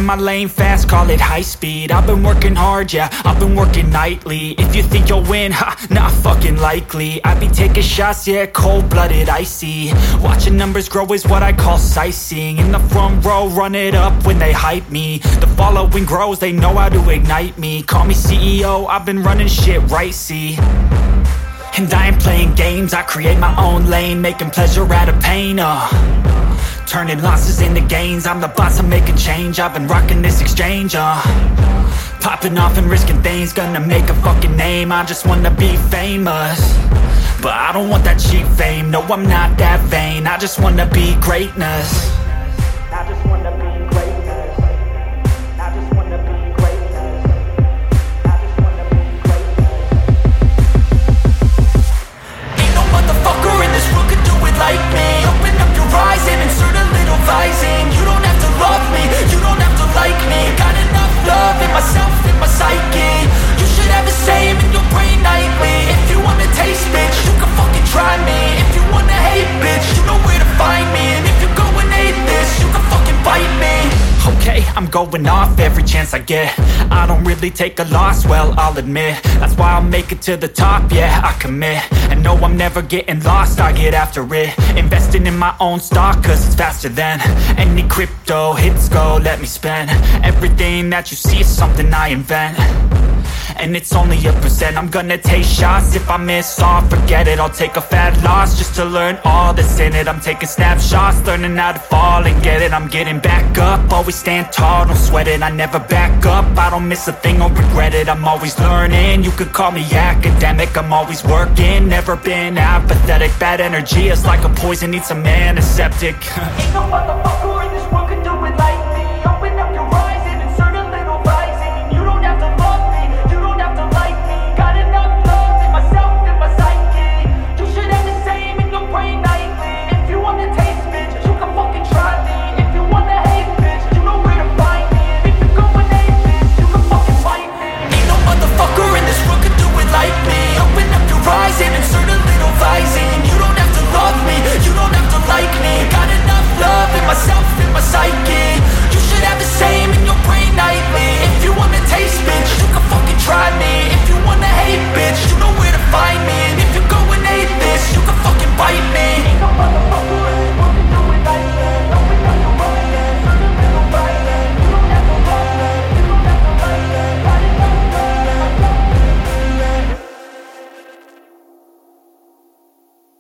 my lane fast, call it high speed. I've been working hard, yeah, I've been working nightly. If you think you'll win, ha, not fucking likely. I be taking shots, yeah, cold-blooded, icy. Watching numbers grow is what I call sightseeing. In the front row, run it up when they hype me. The following grows, they know how to ignite me. Call me CEO, I've been running shit right, see. And I ain't playing games, I create my own lane, making pleasure out of pain, turning losses into gains. I'm the boss, I'm making change. I've been rocking this exchange, popping off and risking things. Gonna make a fucking name, I just wanna be famous. But I don't want that cheap fame, no I'm not that vain. I just wanna be greatness. I just wanna be greatness. I just wanna be greatness. I just wanna be greatness. Ain't no motherfucker in this world could do it like me. Open up your eyes and insert a little visine. You don't have to love me, you don't have to like me. Got enough love in myself, in my psyche. You should have the same in your brain nightly. If you wanna taste, bitch, you can fucking try me. If you wanna hate, bitch, you know where to find me. And if you go and hate this, you can fucking bite me. Okay, I'm going off every chance I get. I don't really take a loss, well, I'll admit. That's why I'll make it to the top, yeah, I commit. And no, I'm never getting lost, I get after it. Investing in my own stock, cause it's faster than any crypto hits go, let me spend. Everything that you see is something I invent. And it's only a percent. I'm gonna take shots. If I miss all, forget it. I'll take a fat loss just to learn all that's in it. I'm taking snapshots, learning how to fall and get it. I'm getting back up, always stand tall, don't sweat it. I never back up, I don't miss a thing or regret it. I'm always learning, you could call me academic. I'm always working, never been apathetic. Bad energy is like a poison, needs some antiseptic. Ain't no